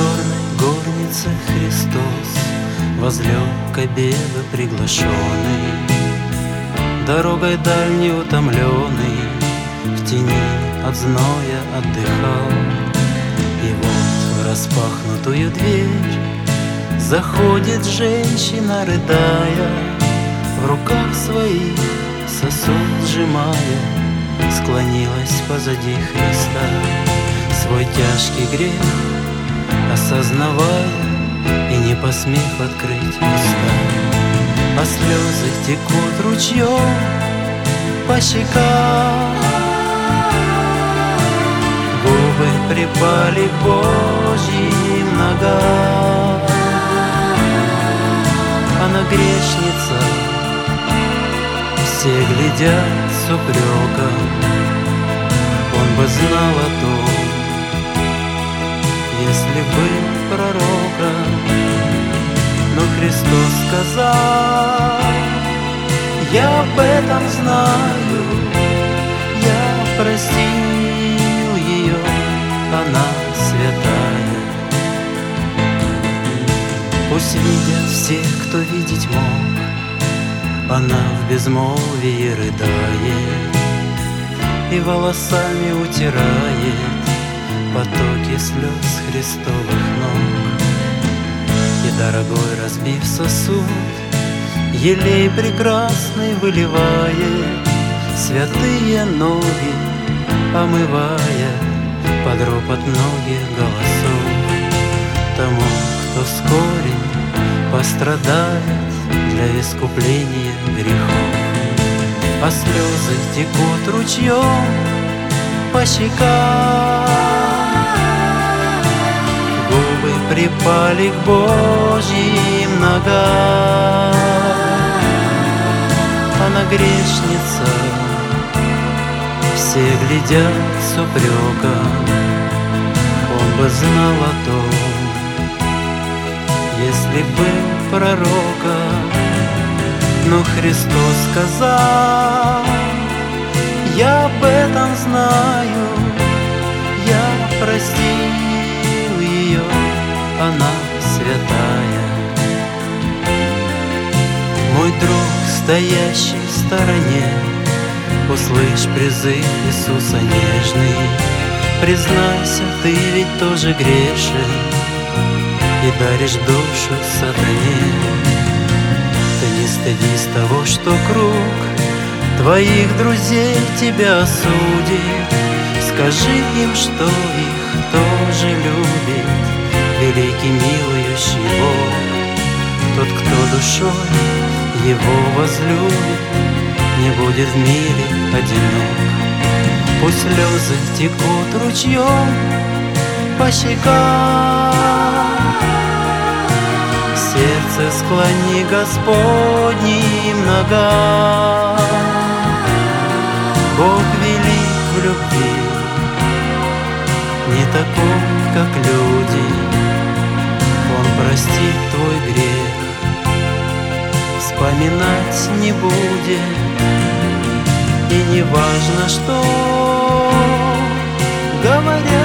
просторной горнице Христос возлег к обеду приглашенный, дорогой дальней утомленный, в тени от зноя отдыхал. И вот в распахнутую дверь заходит женщина, рыдая, в руках своих сосуд сжимая, склонилась позади Христа, свой тяжкий грех осознавая и не посмев открыть уста. А слезы текут ручьем по щекам, губы припали к Божьим ногам. Она грешница, все глядят с упреком, он бы знал о том, если бы пророком. Но Христос сказал: я об этом знаю, я простил ее, она святая. Пусть видят все, кто видеть мог, она в безмолвии рыдает и волосами утирает потоки слез Христовых ног. И дорогой разбив сосуд, елей прекрасный выливает, святые ноги омывая под ропот многих голосов. Тому, кто вскоре пострадает для искупления грехов. А слезы текут ручьем по щекам, губы припали к Божьим ногам. Она грешница, все глядят с упреком, он бы знал о том, если бы пророком. Но Христос сказал: я об этом знаю, я простил ее, она святая. Мой друг, стоящий в стороне, услышь призыв Иисуса нежный. Признайся, ты ведь тоже грешен и даришь душу сатане. Ты не стыдись того, что круг твоих друзей тебя осудит. Скажи им, что их тоже любит великий милующий Бог. Тот, кто душой его возлюбит, не будет в мире одинок. Пусть слезы текут ручьем по щекам, сердце склони Господним ногам. Бог велик в любви, не такой, как люди. Он простит твой грех, вспоминать не будет. И не важно, что говорят